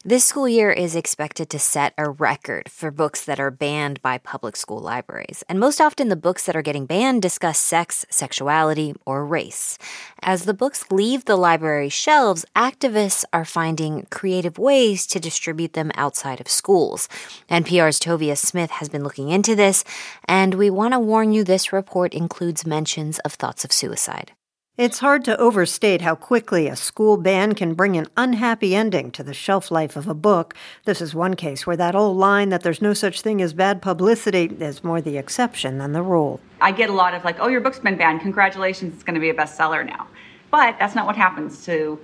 This school year is expected to set a record for books that are banned by public school libraries, and most often the books that are getting banned discuss sex, sexuality, or race. As the books leave the library shelves, activists are finding creative ways to distribute them outside of schools. NPR's Tovia Smith has been looking into this, and we want to warn you this report includes mentions of thoughts of suicide. It's hard to overstate how quickly a school ban can bring an unhappy ending to the shelf life of a book. This is one case where that old line that there's no such thing as bad publicity is more the exception than the rule. I get a lot of oh, your book's been banned. Congratulations, it's going to be a bestseller now. But that's not what happens to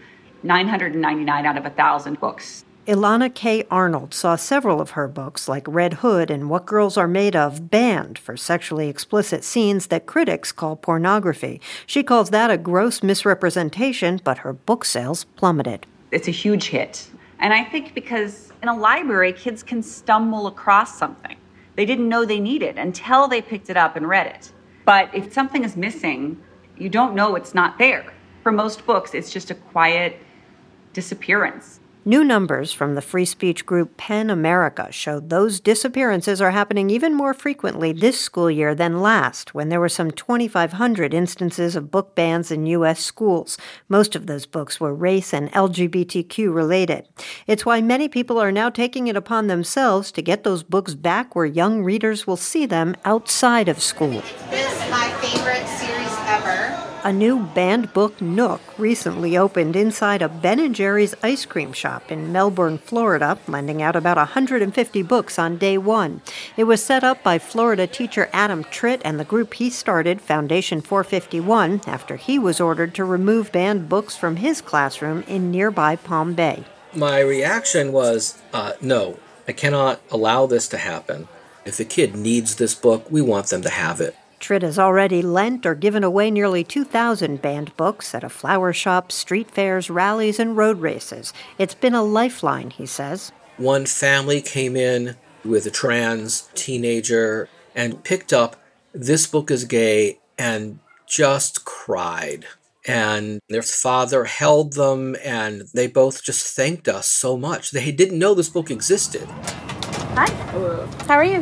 999 out of 1,000 books. Ilana K. Arnold saw several of her books, like Red Hood and What Girls Are Made Of, banned for sexually explicit scenes that critics call pornography. She calls that a gross misrepresentation, but her book sales plummeted. It's a huge hit. And I think because in a library, kids can stumble across something they didn't know they needed until they picked it up and read it. But if something is missing, you don't know it's not there. For most books, it's just a quiet disappearance. New numbers from the free speech group PEN America showed those disappearances are happening even more frequently this school year than last, when there were some 2,500 instances of book bans in U.S. schools. Most of those books were race and LGBTQ related. It's why many people are now taking it upon themselves to get those books back where young readers will see them outside of school. This is my favorite series ever. A new banned book nook recently opened inside a Ben & Jerry's ice cream shop in Melbourne, Florida, lending out about 150 books on day one. It was set up by Florida teacher Adam Tritt and the group he started, Foundation 451, after he was ordered to remove banned books from his classroom in nearby Palm Bay. My reaction was, no, I cannot allow this to happen. If a kid needs this book, we want them to have it. Tritt has already lent or given away nearly 2,000 banned books at a flower shop, street fairs, rallies, and road races. It's been a lifeline, he says. One family came in with a trans teenager and picked up This Book is Gay and just cried. And their father held them, and they both just thanked us so much. They didn't know this book existed. Hi. How are you?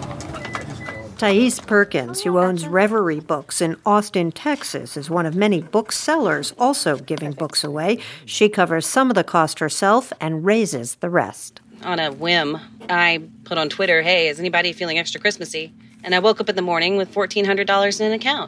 Thais Perkins, who owns Reverie Books in Austin, Texas, is one of many booksellers also giving books away. She covers some of the cost herself and raises the rest. On a whim, I put on Twitter, hey, is anybody feeling extra Christmassy? And I woke up in the morning with $1,400 in an account.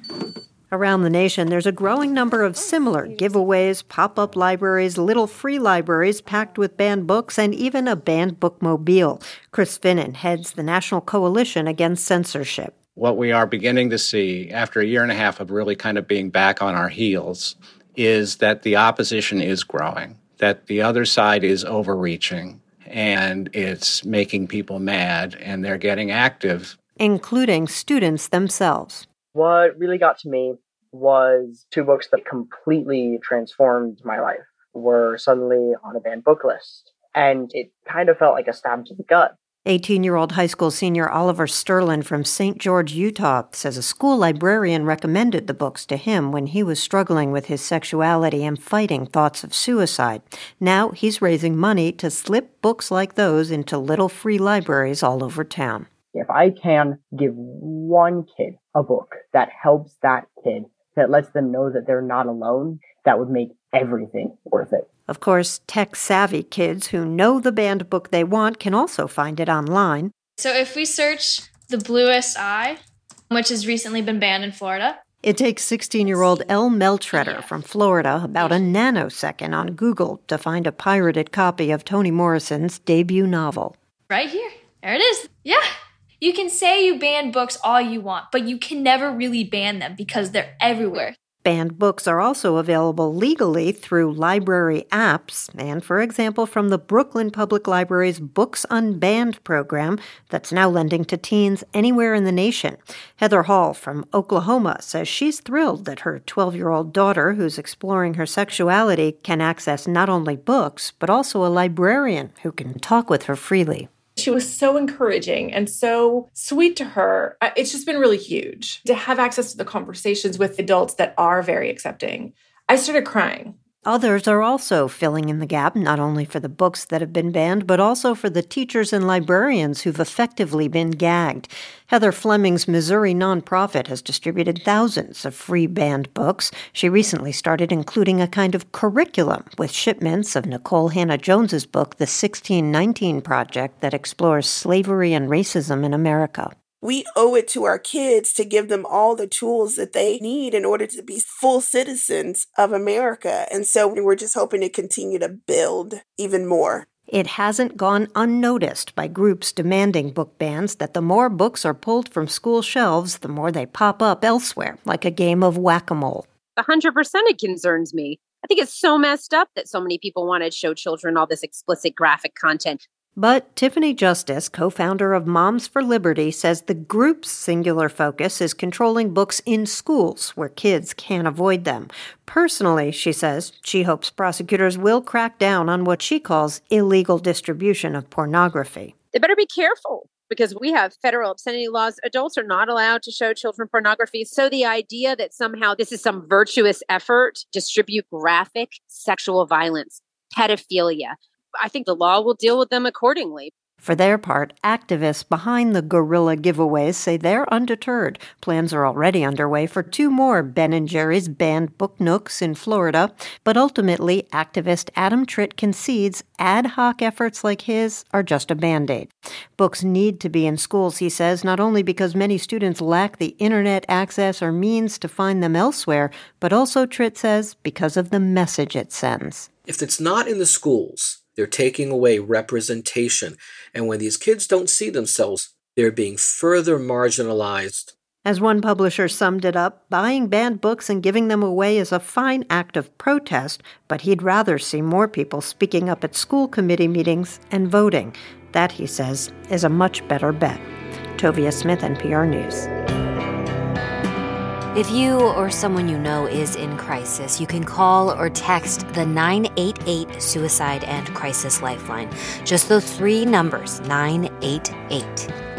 Around the nation, there's a growing number of similar giveaways, pop-up libraries, little free libraries packed with banned books, and even a banned bookmobile. Chris Finnan heads the National Coalition Against Censorship. What we are beginning to see after a year and a half of really kind of being back on our heels is that the opposition is growing, that the other side is overreaching, and it's making people mad, and they're getting active. Including students themselves. What really got to me was two books that completely transformed my life were suddenly on a banned book list. And it kind of felt like a stab to the gut. 18-year-old high school senior Oliver Sterlin from St. George, Utah, says a school librarian recommended the books to him when he was struggling with his sexuality and fighting thoughts of suicide. Now he's raising money to slip books like those into little free libraries all over town. If I can give one kid a book that helps that kid, that lets them know that they're not alone, that would make everything worth it. Of course, tech-savvy kids who know the banned book they want can also find it online. So if we search The Bluest Eye, which has recently been banned in Florida. It takes 16-year-old Elle Meltretter from Florida about a nanosecond on Google to find a pirated copy of Toni Morrison's debut novel. Right here. There it is. Yeah. You can say you ban books all you want, but you can never really ban them because they're everywhere. Banned books are also available legally through library apps and, for example, from the Brooklyn Public Library's Books Unbanned program that's now lending to teens anywhere in the nation. Heather Hall from Oklahoma says she's thrilled that her 12-year-old daughter, who's exploring her sexuality, can access not only books, but also a librarian who can talk with her freely. She was so encouraging and so sweet to her. It's just been really huge to have access to the conversations with adults that are very accepting. I started crying Others are also filling in the gap, not only for the books that have been banned, but also for the teachers and librarians who've effectively been gagged. Heather Fleming's Missouri nonprofit has distributed thousands of free banned books. She recently started including a kind of curriculum with shipments of Nicole Hannah-Jones's book, The 1619 Project, that explores slavery and racism in America. We owe it to our kids to give them all the tools that they need in order to be full citizens of America. And so we're just hoping to continue to build even more. It hasn't gone unnoticed by groups demanding book bans that the more books are pulled from school shelves, the more they pop up elsewhere, like a game of whack-a-mole. 100% it concerns me. I think it's so messed up that so many people want to show children all this explicit graphic content. But Tiffany Justice, co-founder of Moms for Liberty, says the group's singular focus is controlling books in schools where kids can't avoid them. Personally, she says, she hopes prosecutors will crack down on what she calls illegal distribution of pornography. They better be careful because we have federal obscenity laws. Adults are not allowed to show children pornography. So the idea that somehow this is some virtuous effort to distribute graphic sexual violence, pedophilia, I think the law will deal with them accordingly. For their part, activists behind the guerrilla giveaways say they're undeterred. Plans are already underway for 2 more Ben & Jerry's banned book nooks in Florida. But ultimately, activist Adam Tritt concedes ad hoc efforts like his are just a Band-Aid. Books need to be in schools, he says, not only because many students lack the internet access or means to find them elsewhere, but also, Tritt says, because of the message it sends. If it's not in the schools, they're taking away representation. And when these kids don't see themselves, they're being further marginalized. As one publisher summed it up, buying banned books and giving them away is a fine act of protest, but he'd rather see more people speaking up at school committee meetings and voting. That, he says, is a much better bet. Tovia Smith, NPR News. If you or someone you know is in crisis, you can call or text the 988 Suicide and Crisis Lifeline. Just those 3 numbers, 988.